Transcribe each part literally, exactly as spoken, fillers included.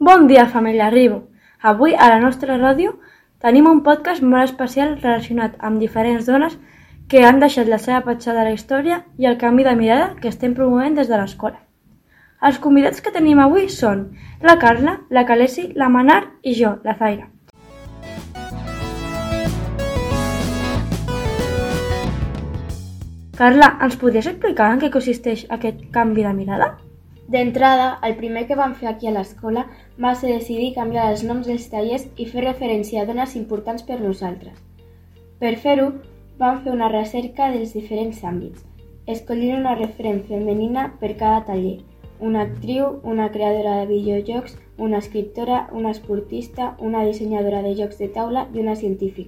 Bon dia, família Ribo! Avui, a la nostra ràdio, tenim un podcast molt especial relacionat amb diferents dones que han deixat la seva petjada a la història i el canvi de mirada que estem promovent des de l'escola. Els convidats que tenim avui són la Carla, la Calesi, la Manar i jo, la Zaira. Carla, ens podries explicar en què consisteix aquest canvi de mirada? D'entrada, el primer que vam fer aquí a l'escola va ser decidir canviar els noms dels tallers i fer referència a dones importants per nosaltres. Per fer-ho, vam fer una recerca dels diferents àmbits, escollint una referent femenina per cada taller, una actriu, una creadora de videojocs, una escriptora, una esportista, una dissenyadora de jocs de taula i una científica.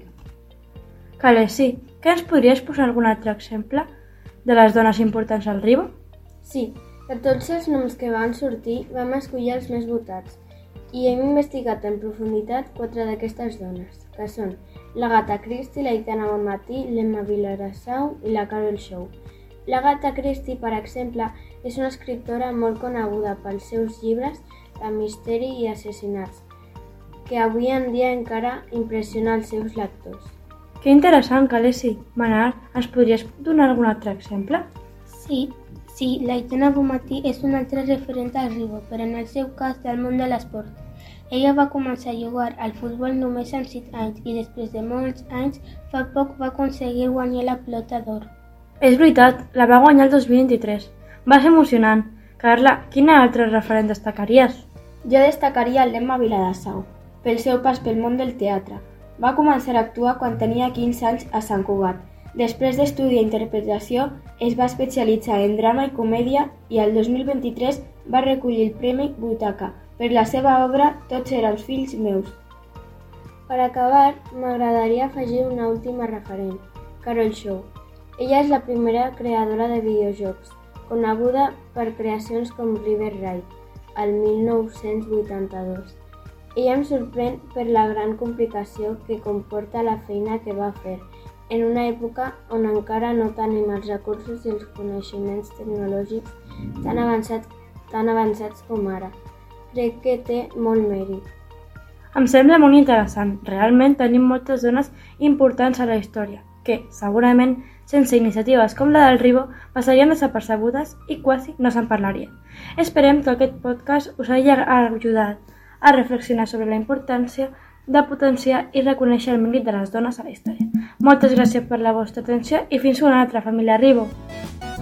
Calesi, què ens podries posar algun altre exemple de les dones importants al Ribo? Sí, de tots els noms que van sortir, vam escollir els més votats i hem investigat en profunditat quatre d'aquestes dones, que són l'Agatha Christie, l'Aitana Bonmatí, l'Emma Vilarassau i la Carol Shaw. L'Agatha Christie, per exemple, és una escriptora molt coneguda pels seus llibres de misteri i assassinats, que avui en dia encara impressiona els seus lectors. Que interessant, Calesi. Manar, ens podries donar algun altre exemple? Sí, sí, l'Aitana Bonmatí és una altra referent al Ribo, però en el seu cas del món de l'esport. Ella va començar a jugar al futbol només amb set anys i després de molts anys, fa poc va aconseguir guanyar la Pilota d'Or. És veritat, la va guanyar el dos mil vint-i-tres. Va ser emocionant. Carla, quina altra referent destacaries? Jo destacaria l'Emma Vilarassau, pel seu pas pel món del teatre. Va començar a actuar quan tenia quinze anys a Sant Cugat. Després d'estudiar interpretació, es va especialitzar en drama i comèdia i el dos mil vint-i-tres va recollir el Premi Butaca per la seva obra Tots érem fills meus. Per acabar, m'agradaria afegir una última referent, Carol Shaw. Ella és la primera creadora de videojocs, coneguda per creacions com River Raid, el mil nou-cents vuitanta-dos. Ella em sorprèn per la gran complicació que comporta la feina que va fer, en una època on encara no tenim els recursos i els coneixements tecnològics tan avançats, tan avançats com ara. Crec que té molt mèrit. Em sembla molt interessant. Realment tenim moltes dones importants a la història, que, segurament, sense iniciatives com la del Ribo, passarien desapercebudes i quasi no se'n parlarien. Esperem que aquest podcast us hagi ajudat a reflexionar sobre la importància de potenciar i reconèixer el mèrit de les dones a la història. Moltes gràcies per la vostra atenció i fins una altra, família Ribo!